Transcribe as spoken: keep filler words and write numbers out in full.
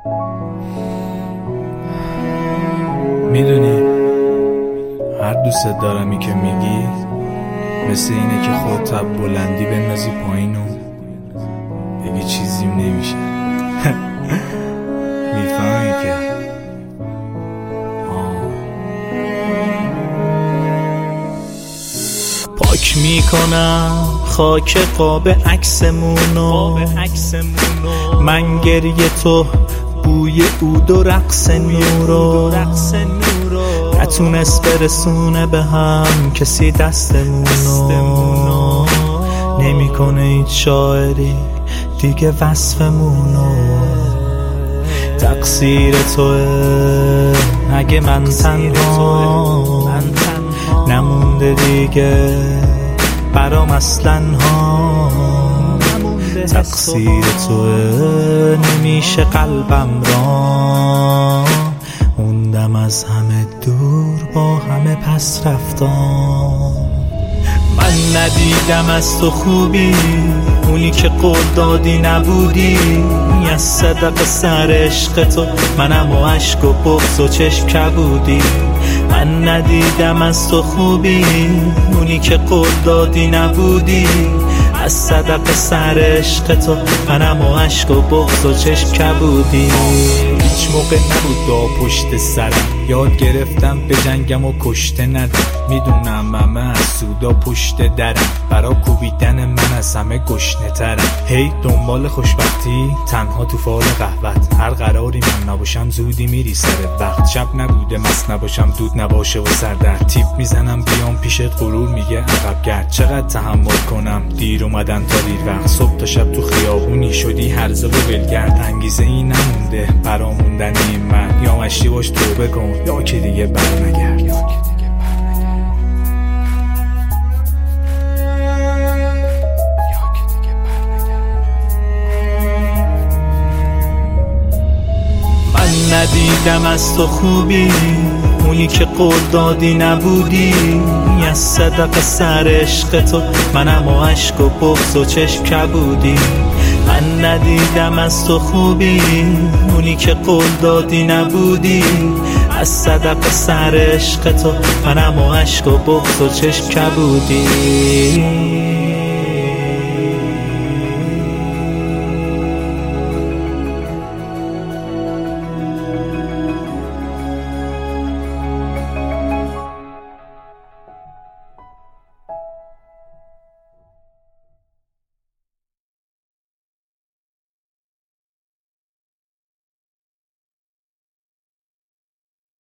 میدونی هر دوست دارمی که میگی مثل اینه که خودت از بلندی بندازی پایین و بگی چیزیم نمیشه. میفهمی که پاک میکنم خاک قاب عکسمونو، من گریه تو بوی عود و رقص نورو، نتونست برسونه به هم کسی دستمونو، نمیکنه هیچ شاعری دیگه وصفمونو. تقصیر توه اگه من تنها نمونده دیگه برام اصلا ها. تقصیر توه نمیشه قلبم را موندم از همه دور با همه پس رفتم. من ندیدم از تو خوبی اونی که قول دادی نبودی، از صدق سر عشق تو منم و عشق و بغض و چشم کبودی. من ندیدم از تو خوبی اونی که قول دادی نبودی، از صدق سر عشق تو منم و عشق و بغض و چشم کبودی. هیچ موقع نبود دا پشت سرم، یاد گرفتم به جنگم و کشته ندم. میدونم همه از سودا پشت درم، برا کوبیدن من از همه گشنه ترم. هی دنبال خوشبختی تنها تو فال قهوت، هر قراری من نباشم زودی میری سر وقت. شب نبوده مست نباشم دود نباشه و سردرد، تیپ میزنم بیام پیشت غرور میگه عقب گرد. چقدر تحمل کنم دیر اومدن تا دیر وقت، صبح تا شب تو خیابونی شدی هرزه و ولگرد. انگیزه ای نمونده برا موندن این من، یا مشتی باش توبه کن یا که دیگه برنگرد. ندیدم از تو خوبی اونی که قول دادی نبودی، از صدق سر عشق تو منم و عشق و بغض و چشم کبودی. من ندیدم از تو خوبی اونی که قول دادی نبودی، از صدق سر عشق تو منم و عشق و بغض و چشم کبودی.